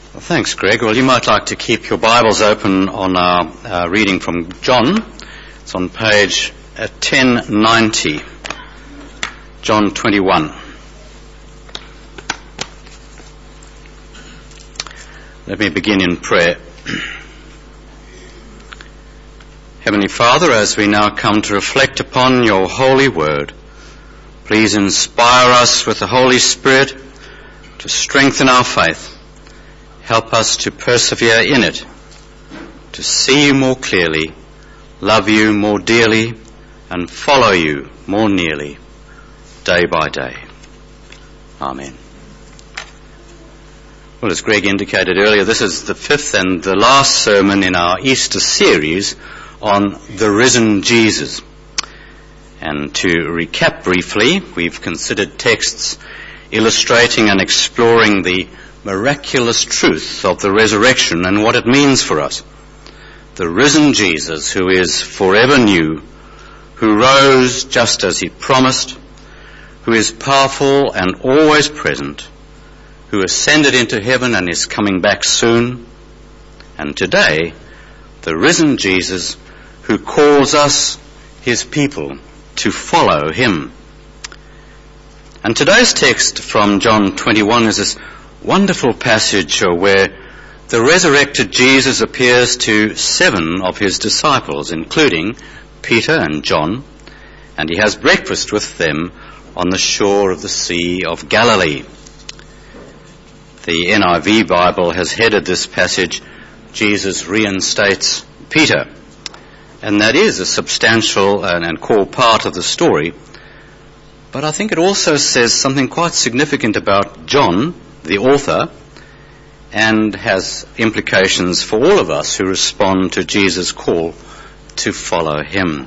Well, thanks, Greg. Well, you might like to keep your Bibles open on our reading from John. It's on page 1090, John 21. Let me begin in prayer. Heavenly Father, as we now come to reflect upon your holy word, please inspire us with the Holy Spirit to strengthen our faith. Help us to persevere in it, to see you more clearly, love you more dearly, and follow you more nearly, day by day. Amen. Well, as Greg indicated earlier, this is the fifth and the last sermon in our Easter series on the risen Jesus. And to recap briefly, we've considered texts illustrating and exploring the miraculous truth of the resurrection and what it means for us. The risen Jesus, who is forever new, who rose just as he promised, who is powerful and always present, who ascended into heaven and is coming back soon, and today, the risen Jesus who calls us, his people, to follow him. And today's text from John 21 is this wonderful passage where the resurrected Jesus appears to 7 of his disciples, including Peter and John, and he has breakfast with them on the shore of the Sea of Galilee. The NIV Bible has headed this passage, Jesus reinstates Peter. And that is a substantial and core part of the story. But I think it also says something quite significant about John, the author, and has implications for all of us who respond to Jesus' call to follow him.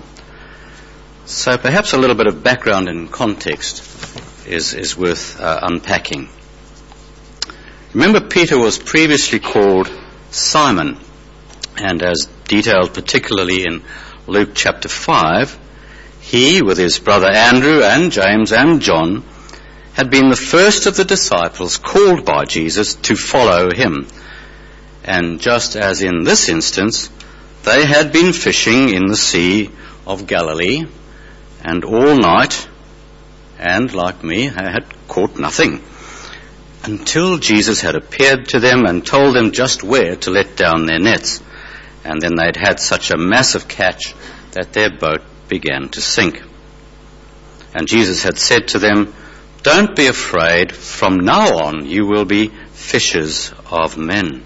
So perhaps a little bit of background and context is worth unpacking. Remember, Peter was previously called Simon, and as detailed particularly in Luke chapter 5, he, with his brother Andrew and James and John, had been the first of the disciples called by Jesus to follow him. And just as in this instance, they had been fishing in the Sea of Galilee, and all night, and like me, had caught nothing, until Jesus had appeared to them and told them just where to let down their nets. And then they'd had such a massive catch that their boat began to sink. And Jesus had said to them, "Don't be afraid, from now on you will be fishers of men."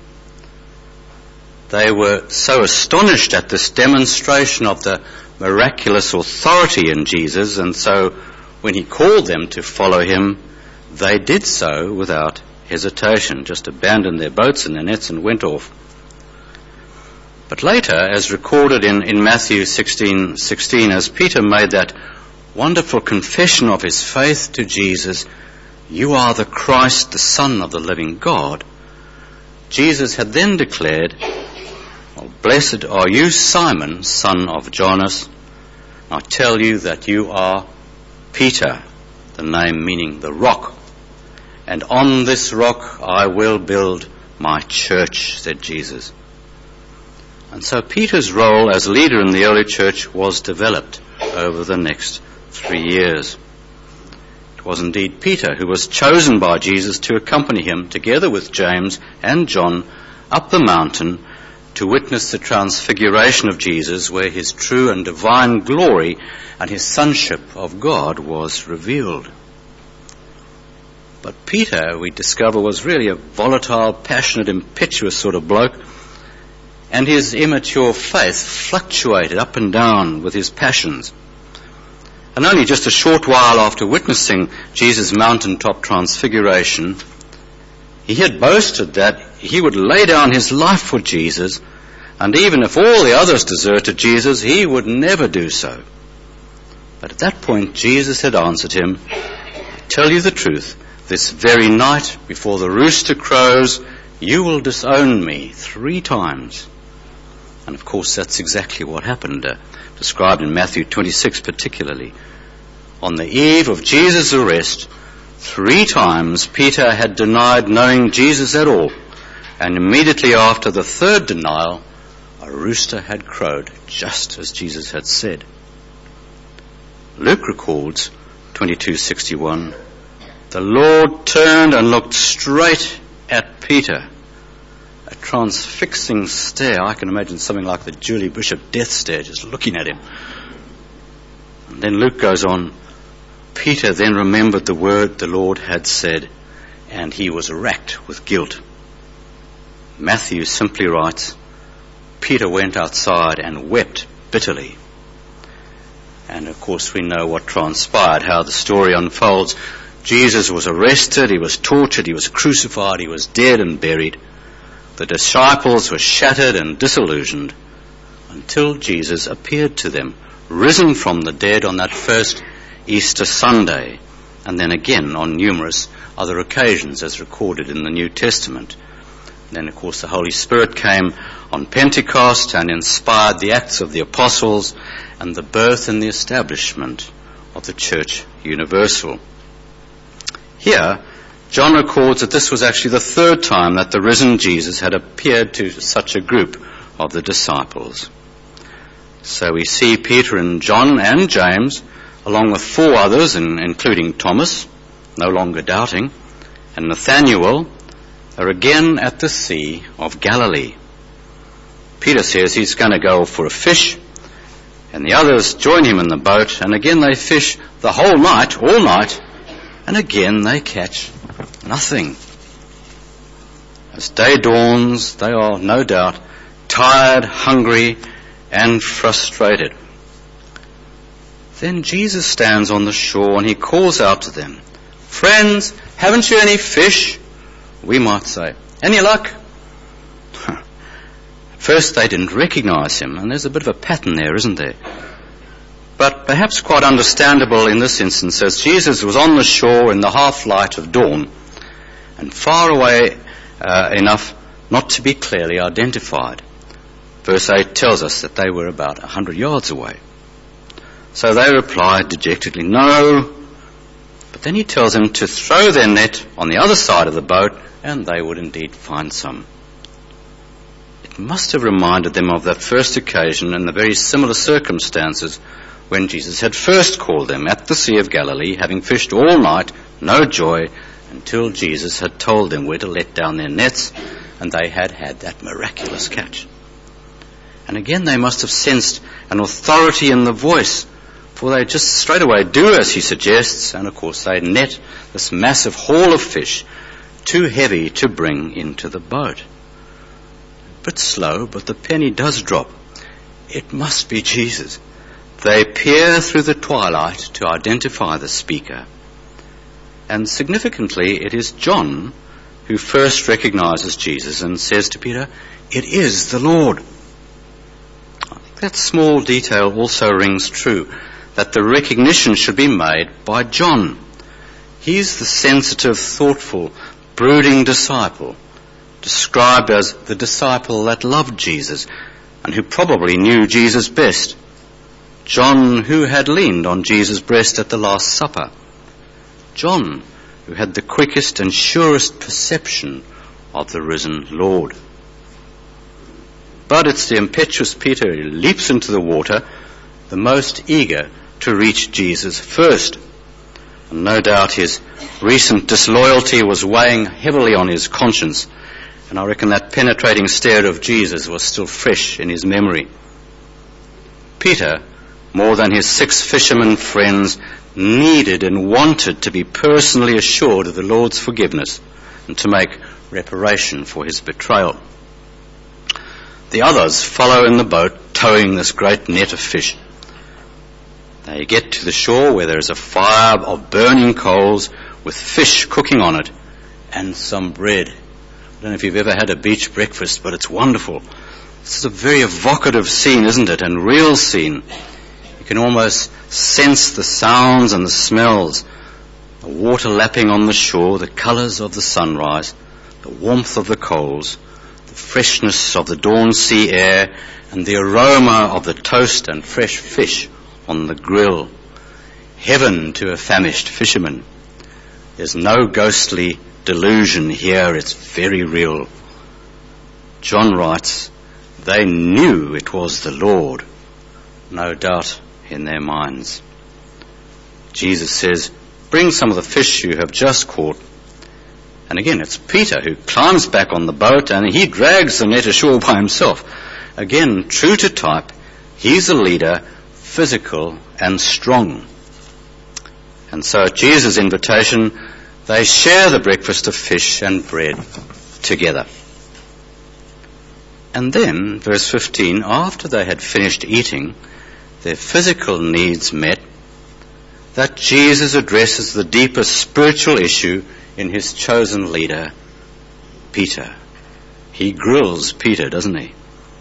They were so astonished at this demonstration of the miraculous authority in Jesus, and so when he called them to follow him, they did so without hesitation, just abandoned their boats and their nets and went off. But later, as recorded in Matthew 16:16, as Peter made that wonderful confession of his faith to Jesus, "You are the Christ, the Son of the living God," Jesus had then declared, "Well, blessed are you, Simon, son of Jonas. I tell you that you are Peter," the name meaning the rock. "And on this rock I will build my church," said Jesus. And so Peter's role as leader in the early church was developed over the next 3 years. It was indeed Peter who was chosen by Jesus to accompany him, together with James and John, up the mountain to witness the transfiguration of Jesus, where his true and divine glory and his sonship of God was revealed. But Peter, we discover, was really a volatile, passionate, impetuous sort of bloke, and his immature faith fluctuated up and down with his passions. And only just a short while after witnessing Jesus' mountaintop transfiguration, he had boasted that he would lay down his life for Jesus, and even if all the others deserted Jesus, he would never do so. But at that point, Jesus had answered him, "I tell you the truth, this very night, before the rooster crows, you will disown me 3 times. And of course, that's exactly what happened, described in Matthew 26 particularly. On the eve of Jesus' arrest, 3 times Peter had denied knowing Jesus at all, and immediately after the third denial, a rooster had crowed, just as Jesus had said. Luke records, 22:61, the Lord turned and looked straight at Peter. A transfixing stare. I can imagine something like the Julie Bishop death stare, just looking at him. And then Luke goes on, Peter then remembered the word the Lord had said, and he was racked with guilt. Matthew simply writes, Peter went outside and wept bitterly. And of course we know what transpired, how the story unfolds. Jesus was arrested, he was tortured, he was crucified, he was dead and buried. The disciples were shattered and disillusioned until Jesus appeared to them, risen from the dead on that first Easter Sunday, and then again on numerous other occasions as recorded in the New Testament. Then, of course, the Holy Spirit came on Pentecost and inspired the Acts of the Apostles and the birth and the establishment of the Church Universal. Here, John records that this was actually the third time that the risen Jesus had appeared to such a group of the disciples. So we see Peter and John and James, along with four others, including Thomas, no longer doubting, and Nathanael, are again at the Sea of Galilee. Peter says he's going to go for a fish, and the others join him in the boat, and again they fish the whole night, all night, and again they catch nothing. As day dawns, they are no doubt tired, hungry, and frustrated. Then Jesus stands on the shore and he calls out to them, friends, haven't you any fish? We might say, any luck? At first they didn't recognize him, and there's a bit of a pattern there, isn't there? But perhaps quite understandable in this instance, as Jesus was on the shore in the half-light of dawn, and far away enough not to be clearly identified. Verse 8 tells us that they were about 100 yards away. So they replied dejectedly, no. But then he tells them to throw their net on the other side of the boat, and they would indeed find some. It must have reminded them of that first occasion and the very similar circumstances when Jesus had first called them at the Sea of Galilee, having fished all night, no joy, until Jesus had told them where to let down their nets, and they had had that miraculous catch. And again they must have sensed an authority in the voice, for they just straight away do as he suggests, and of course they net this massive haul of fish, too heavy to bring into the boat. A bit slow, but the penny does drop. It must be Jesus. They peer through the twilight to identify the speaker. And significantly, it is John who first recognizes Jesus and says to Peter, it is the Lord. I think that small detail also rings true, that the recognition should be made by John. He's the sensitive, thoughtful, brooding disciple, described as the disciple that loved Jesus and who probably knew Jesus best. John, who had leaned on Jesus' breast at the Last Supper. John, who had the quickest and surest perception of the risen Lord. But it's the impetuous Peter who leaps into the water, the most eager to reach Jesus first. And no doubt his recent disloyalty was weighing heavily on his conscience, and I reckon that penetrating stare of Jesus was still fresh in his memory. Peter, more than his 6 fishermen friends, needed and wanted to be personally assured of the Lord's forgiveness and to make reparation for his betrayal. The others follow in the boat, towing this great net of fish. They get to the shore where there is a fire of burning coals with fish cooking on it and some bread. I don't know if you've ever had a beach breakfast, but it's wonderful. This is a very evocative scene, isn't it? And real scene. You can almost sense the sounds and the smells, the water lapping on the shore, the colours of the sunrise, the warmth of the coals, the freshness of the dawn sea air, and the aroma of the toast and fresh fish on the grill. Heaven to a famished fisherman. There's no ghostly delusion here, it's very real. John writes, they knew it was the Lord, no doubt in their minds. Jesus says, bring some of the fish you have just caught. And again, it's Peter who climbs back on the boat and he drags the net ashore by himself. Again, true to type, he's a leader, physical and strong. And so at Jesus' invitation, they share the breakfast of fish and bread together. And then, verse 15, after they had finished eating, their physical needs met, that Jesus addresses the deeper spiritual issue in his chosen leader, Peter. He grills Peter, doesn't he?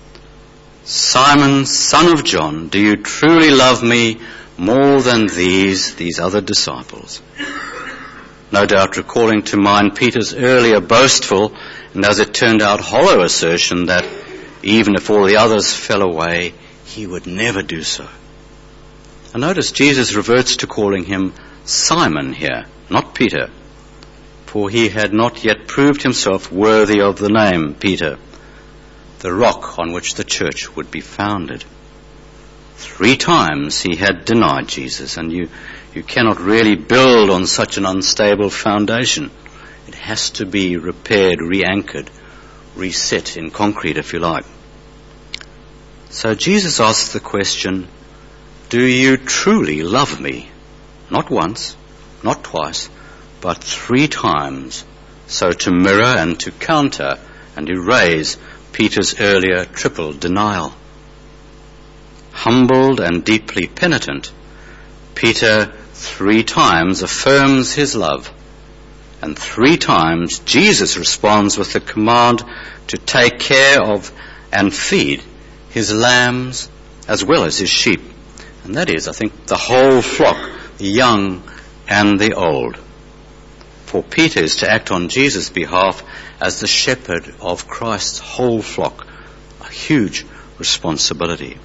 Simon, son of John, do you truly love me more than these other disciples? No doubt recalling to mind Peter's earlier boastful and, as it turned out, hollow assertion that even if all the others fell away, he would never do so. And notice Jesus reverts to calling him Simon here, not Peter, for he had not yet proved himself worthy of the name Peter, the rock on which the church would be founded. 3 times he had denied Jesus, and you cannot really build on such an unstable foundation. It has to be repaired, re-anchored, reset in concrete, if you like. So Jesus asks the question, do you truly love me? Not once, not twice, but 3 times, so to mirror and to counter and erase Peter's earlier triple denial. Humbled and deeply penitent, Peter 3 times affirms his love, and 3 times Jesus responds with the command to take care of and feed his lambs as well as his sheep. And that is, I think, the whole flock, the young and the old. For Peter is to act on Jesus' behalf as the shepherd of Christ's whole flock, a huge responsibility.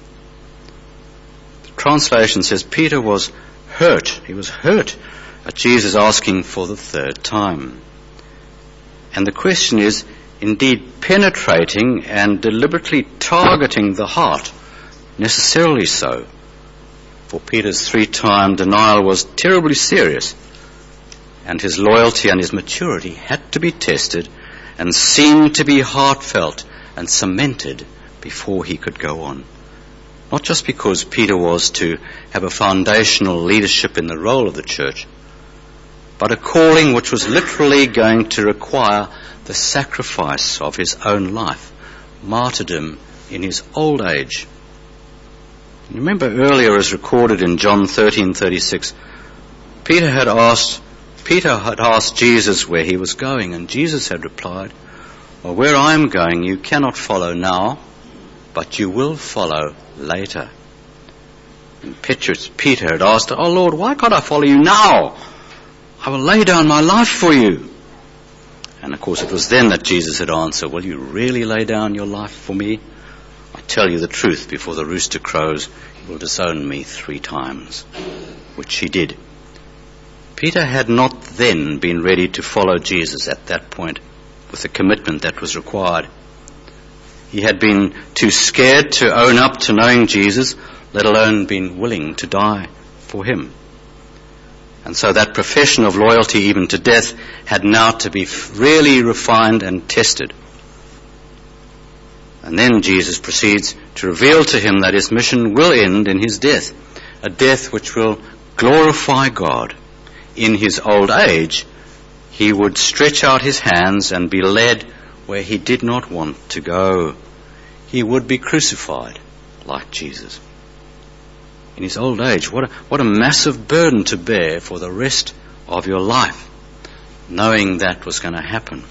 The translation says Peter was hurt. He was hurt at Jesus asking for the 3rd time. And the question is, indeed, penetrating and deliberately targeting the heart, necessarily so. For Peter's 3-time denial was terribly serious, and his loyalty and his maturity had to be tested and seen to be heartfelt and cemented before he could go on. Not just because Peter was to have a foundational leadership in the role of the church, but a calling which was literally going to require the sacrifice of his own life, martyrdom in his old age. You remember earlier, as recorded in John 13:36, Peter had asked Jesus where he was going, and Jesus had replied, well, where I am going you cannot follow now, but you will follow later. Impetuous Peter had asked, oh Lord, why can't I follow you now? I will lay down my life for you. And of course it was then that Jesus had answered, will you really lay down your life for me? I tell you the truth, before the rooster crows, you will disown me 3 times, which he did. Peter had not then been ready to follow Jesus at that point with the commitment that was required. He had been too scared to own up to knowing Jesus, let alone been willing to die for him. And so that profession of loyalty, even to death, had now to be really refined and tested. And then Jesus proceeds to reveal to him that his mission will end in his death, a death which will glorify God. In his old age, he would stretch out his hands and be led where he did not want to go. He would be crucified like Jesus. In his old age, what a massive burden to bear for the rest of your life, knowing that was going to happen.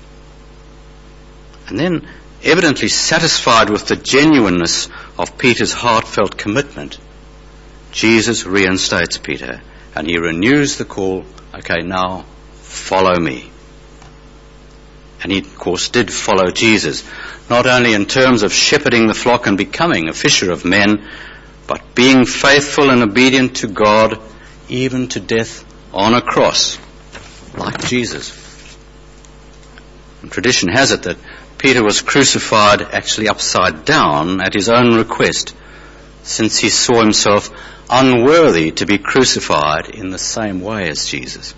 And then, evidently satisfied with the genuineness of Peter's heartfelt commitment, Jesus reinstates Peter and he renews the call, okay, now follow me. And he, of course, did follow Jesus, not only in terms of shepherding the flock and becoming a fisher of men, but being faithful and obedient to God, even to death on a cross, like Jesus. And tradition has it that Peter was crucified actually upside down at his own request, since he saw himself unworthy to be crucified in the same way as Jesus.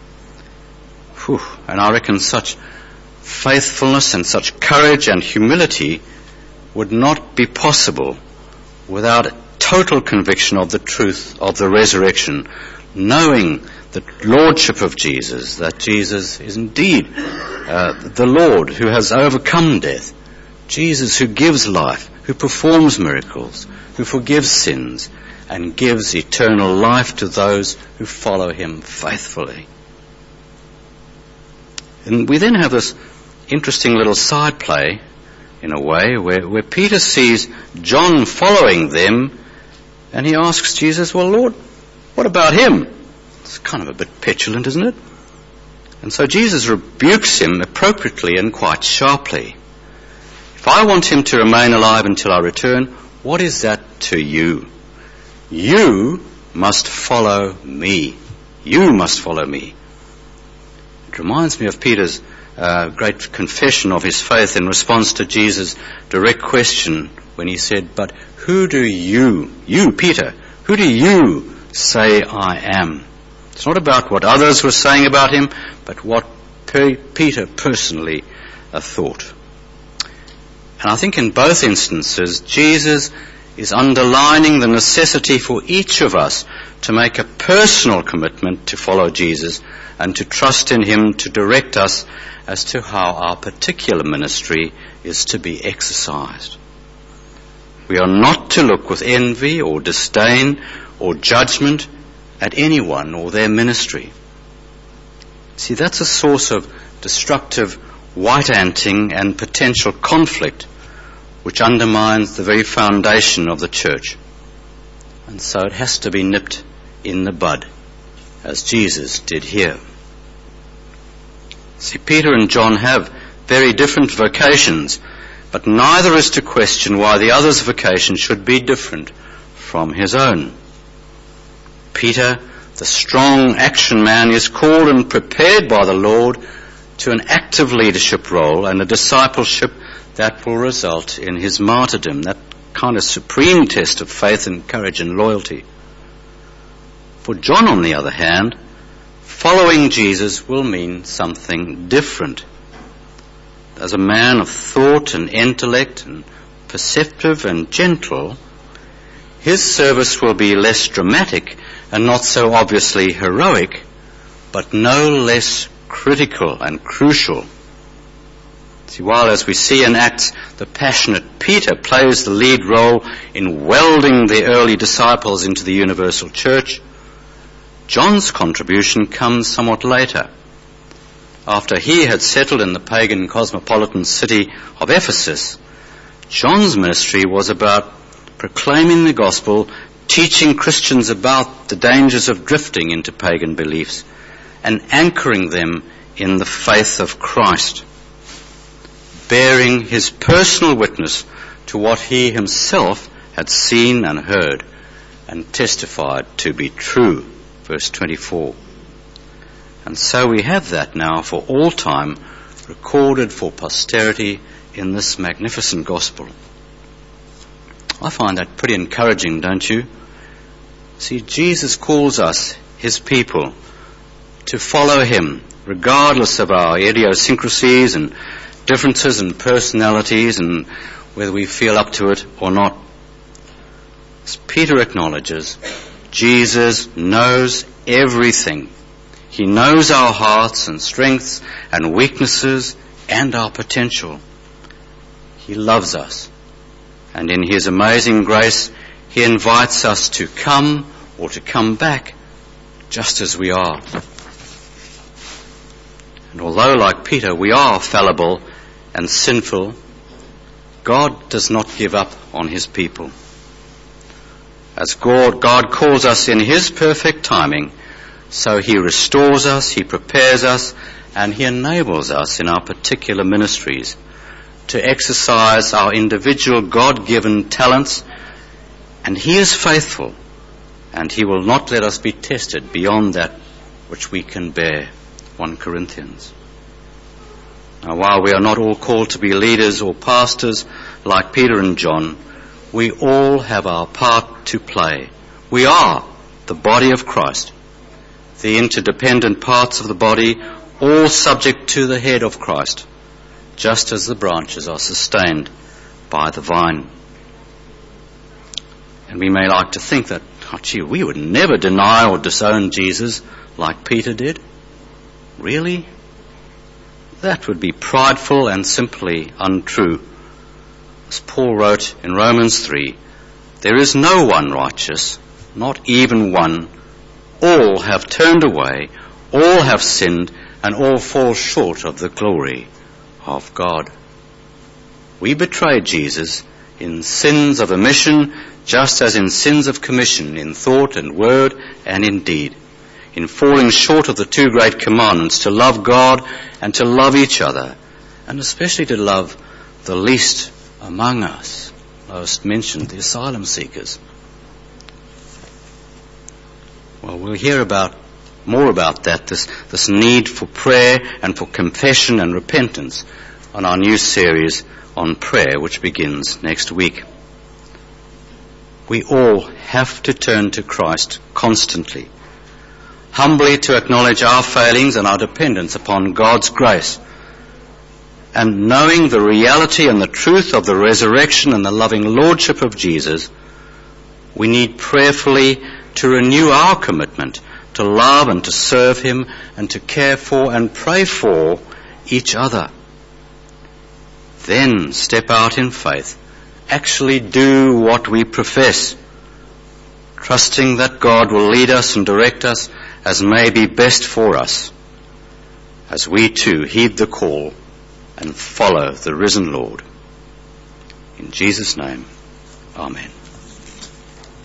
And I reckon such faithfulness and such courage and humility would not be possible without total conviction of the truth of the resurrection, knowing the lordship of Jesus, that Jesus is indeed the Lord who has overcome death, Jesus who gives life, who performs miracles, who forgives sins, and gives eternal life to those who follow him faithfully. And we then have this interesting little side play, in a way, where Peter sees John following them, and he asks Jesus, well, Lord, what about him? It's kind of a bit petulant, isn't it? And so Jesus rebukes him appropriately and quite sharply. If I want him to remain alive until I return, what is that to you? You must follow me. You must follow me. It reminds me of Peter's great confession of his faith in response to Jesus' direct question when he said, but who do you, Peter, who do you say I am? It's not about what others were saying about him, but what Peter personally thought. And I think in both instances, Jesus is underlining the necessity for each of us to make a personal commitment to follow Jesus and to trust in him to direct us as to how our particular ministry is to be exercised. We are not to look with envy or disdain or judgment at anyone or their ministry. See, that's a source of destructive white-anting and potential conflict which undermines the very foundation of the church. And so it has to be nipped in the bud, as Jesus did here. See, Peter and John have very different vocations, but neither is to question why the other's vocation should be different from his own. Peter, the strong action man, is called and prepared by the Lord to an active leadership role and a discipleship that will result in his martyrdom, that kind of supreme test of faith and courage and loyalty. For John, on the other hand, following Jesus will mean something different. As a man of thought and intellect and perceptive and gentle, his service will be less dramatic and not so obviously heroic, but no less critical and crucial. See, while as we see in Acts, the passionate Peter plays the lead role in welding the early disciples into the universal church, John's contribution comes somewhat later. After he had settled in the pagan cosmopolitan city of Ephesus, John's ministry was about proclaiming the gospel, teaching Christians about the dangers of drifting into pagan beliefs, and anchoring them in the faith of Christ, bearing his personal witness to what he himself had seen and heard and testified to be true. Verse 24. And so we have that now for all time, recorded for posterity in this magnificent gospel. I find that pretty encouraging, don't you? See, Jesus calls us, his people, to follow him, regardless of our idiosyncrasies and differences in personalities and whether we feel up to it or not. As Peter acknowledges, Jesus knows everything. He knows our hearts and strengths and weaknesses and our potential. He loves us. And in his amazing grace, he invites us to come or to come back just as we are. And although, like Peter, we are fallible and sinful, God does not give up on his people. As God calls us in his perfect timing, so he restores us, he prepares us, and he enables us in our particular ministries to exercise our individual God-given talents, and he is faithful, and he will not let us be tested beyond that which we can bear. 1 Corinthians. Now, while we are not all called to be leaders or pastors like Peter and John, we all have our part to play. We are the body of Christ, the interdependent parts of the body, all subject to the head of Christ, just as the branches are sustained by the vine. And we may like to think that, we would never deny or disown Jesus like Peter did. Really? That would be prideful and simply untrue. As Paul wrote in Romans 3, there is no one righteous, not even one. All have turned away, all have sinned, and all fall short of the glory of God. We betray Jesus in sins of omission, just as in sins of commission, in thought and word and in deed, in falling short of the two great commandments, to love God and to love each other, and especially to love the least among us. Most mentioned the asylum seekers. Well, we'll hear more about that, this need for prayer and for confession and repentance on our new series on prayer, which begins next week. We all have to turn to Christ constantly, humbly to acknowledge our failings and our dependence upon God's grace. And knowing the reality and the truth of the resurrection and the loving lordship of Jesus, we need prayerfully to renew our commitment to love and to serve him and to care for and pray for each other. Then step out in faith, actually do what we profess, trusting that God will lead us and direct us as may be best for us, as we too heed the call and follow the risen Lord. In Jesus' name, amen.